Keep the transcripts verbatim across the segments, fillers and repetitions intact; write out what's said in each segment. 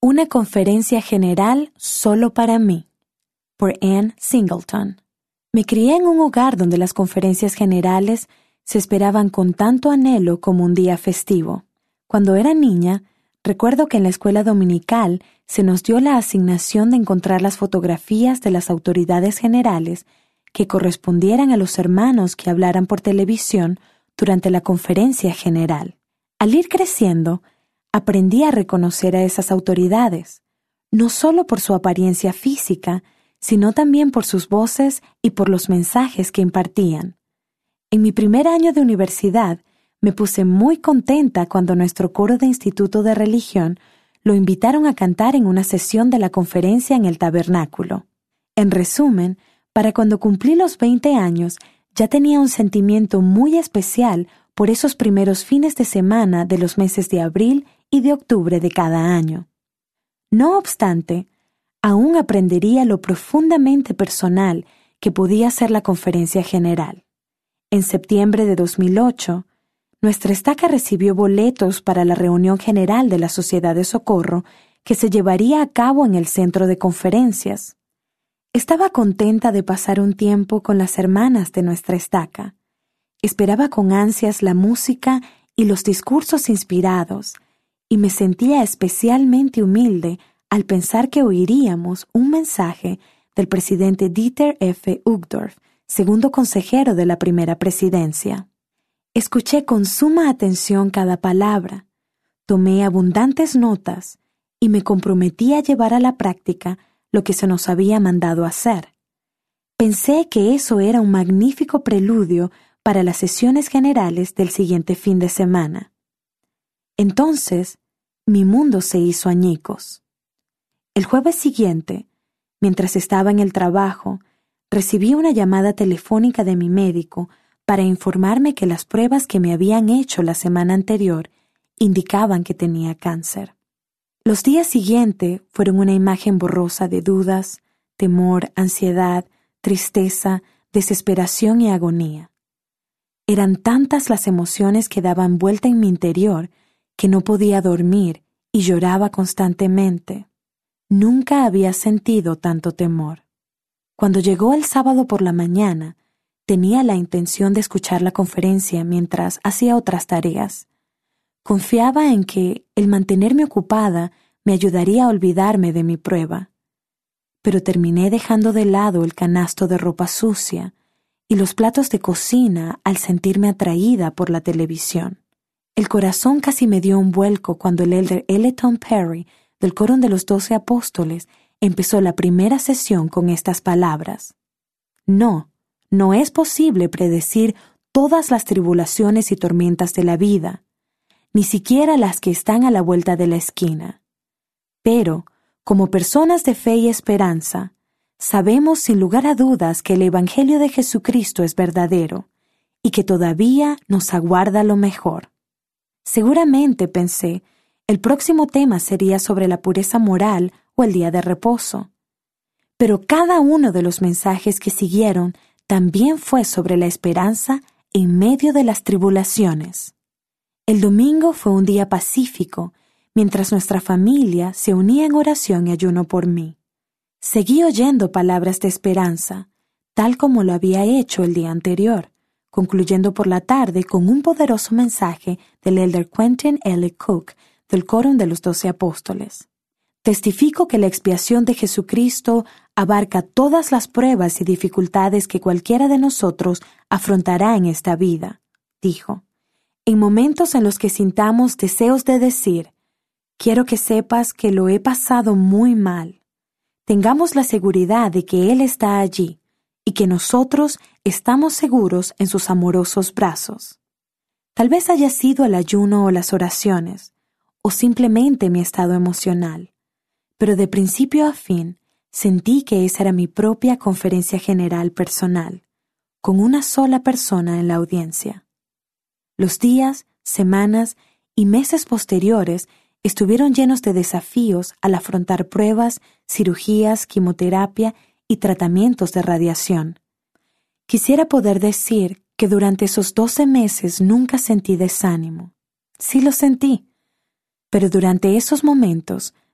Una conferencia general solo para mí, por Anne Singleton. Me crié en un hogar donde las conferencias generales se esperaban con tanto anhelo como un día festivo. Cuando era niña, recuerdo que en la escuela dominical se nos dio la asignación de encontrar las fotografías de las autoridades generales que correspondieran a los hermanos que hablaran por televisión durante la conferencia general. Al ir creciendo, aprendí a reconocer a esas autoridades, no solo por su apariencia física, sino también por sus voces y por los mensajes que impartían. En mi primer año de universidad, me puse muy contenta cuando nuestro coro de instituto de religión lo invitaron a cantar en una sesión de la conferencia en el tabernáculo. En resumen, para cuando cumplí los veinte años, ya tenía un sentimiento muy especial por esos primeros fines de semana de los meses de abril y de octubre de cada año. No obstante, aún aprendería lo profundamente personal que podía ser la conferencia general. En septiembre de dos mil ocho, nuestra estaca recibió boletos para la reunión general de la Sociedad de Socorro que se llevaría a cabo en el centro de conferencias. Estaba contenta de pasar un tiempo con las hermanas de nuestra estaca. Esperaba con ansias la música y los discursos inspirados, y me sentía especialmente humilde al pensar que oiríamos un mensaje del presidente Dieter F. Uchtdorf, segundo consejero de la primera presidencia. Escuché con suma atención cada palabra, tomé abundantes notas y me comprometí a llevar a la práctica lo que se nos había mandado hacer. Pensé que eso era un magnífico preludio para las sesiones generales del siguiente fin de semana. Entonces, mi mundo se hizo añicos. El jueves siguiente, mientras estaba en el trabajo, recibí una llamada telefónica de mi médico para informarme que las pruebas que me habían hecho la semana anterior indicaban que tenía cáncer. Los días siguientes fueron una imagen borrosa de dudas, temor, ansiedad, tristeza, desesperación y agonía. Eran tantas las emociones que daban vuelta en mi interior que no podía dormir y lloraba constantemente. Nunca había sentido tanto temor. Cuando llegó el sábado por la mañana, tenía la intención de escuchar la conferencia mientras hacía otras tareas. Confiaba en que el mantenerme ocupada me ayudaría a olvidarme de mi prueba. Pero terminé dejando de lado el canasto de ropa sucia y los platos de cocina al sentirme atraída por la televisión. El corazón casi me dio un vuelco cuando el elder Elton Perry, del coro de los doce apóstoles, empezó la primera sesión con estas palabras. No, no es posible predecir todas las tribulaciones y tormentas de la vida, ni siquiera las que están a la vuelta de la esquina. Pero, como personas de fe y esperanza, sabemos sin lugar a dudas que el Evangelio de Jesucristo es verdadero y que todavía nos aguarda lo mejor. Seguramente, pensé, el próximo tema sería sobre la pureza moral o el día de reposo. Pero cada uno de los mensajes que siguieron también fue sobre la esperanza en medio de las tribulaciones. El domingo fue un día pacífico, mientras nuestra familia se unía en oración y ayuno por mí. Seguí oyendo palabras de esperanza, tal como lo había hecho el día anterior, concluyendo por la tarde con un poderoso mensaje del elder Quentin L. Cook del Quórum de los Doce Apóstoles. Testifico que la expiación de Jesucristo abarca todas las pruebas y dificultades que cualquiera de nosotros afrontará en esta vida, dijo. En momentos en los que sintamos deseos de decir, quiero que sepas que lo he pasado muy mal, tengamos la seguridad de que Él está allí y que nosotros estamos seguros en sus amorosos brazos. Tal vez haya sido el ayuno o las oraciones, o simplemente mi estado emocional, pero de principio a fin sentí que esa era mi propia conferencia general personal, con una sola persona en la audiencia. Los días, semanas y meses posteriores estuvieron llenos de desafíos al afrontar pruebas, cirugías, quimioterapia y tratamientos de radiación. Quisiera poder decir que durante esos doce meses nunca sentí desánimo. Sí lo sentí, pero durante esos momentos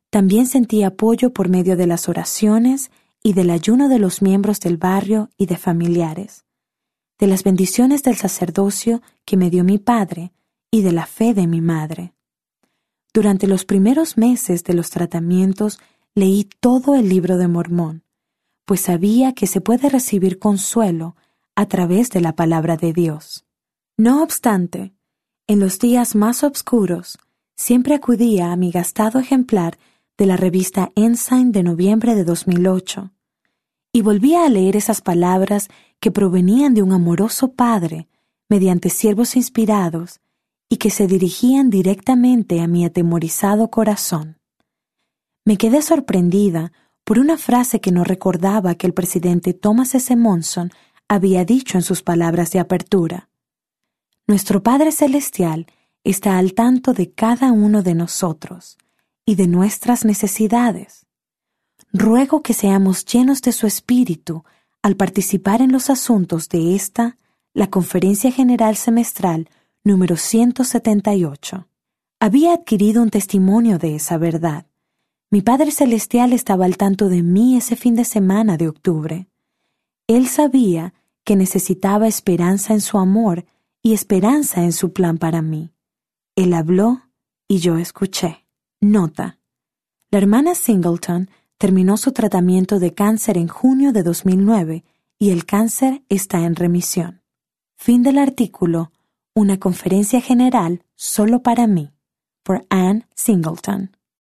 También sentí apoyo por medio de las oraciones y del ayuno de los miembros del barrio y de familiares, de las bendiciones del sacerdocio que me dio mi padre y de la fe de mi madre. Durante los primeros meses de los tratamientos leí todo el libro de Mormón, pues sabía que se puede recibir consuelo a través de la palabra de Dios. No obstante, en los días más oscuros, siempre acudía a mi gastado ejemplar de la revista Ensign de noviembre de dos mil ocho, y volvía a leer esas palabras que provenían de un amoroso Padre mediante siervos inspirados y que se dirigían directamente a mi atemorizado corazón. Me quedé sorprendida por una frase que no recordaba que el presidente Thomas S. Monson había dicho en sus palabras de apertura. Nuestro Padre Celestial está al tanto de cada uno de nosotros y de nuestras necesidades. Ruego que seamos llenos de su Espíritu al participar en los asuntos de esta, la Conferencia General Semestral número ciento setenta y ocho. Había adquirido un testimonio de esa verdad. Mi Padre Celestial estaba al tanto de mí ese fin de semana de octubre. Él sabía que necesitaba esperanza en su amor y esperanza en su plan para mí. Él habló y yo escuché. Nota: la hermana Singleton terminó su tratamiento de cáncer en junio de dos mil nueve y el cáncer está en remisión. Fin del artículo Una conferencia general solo para mí, por Ann Singleton.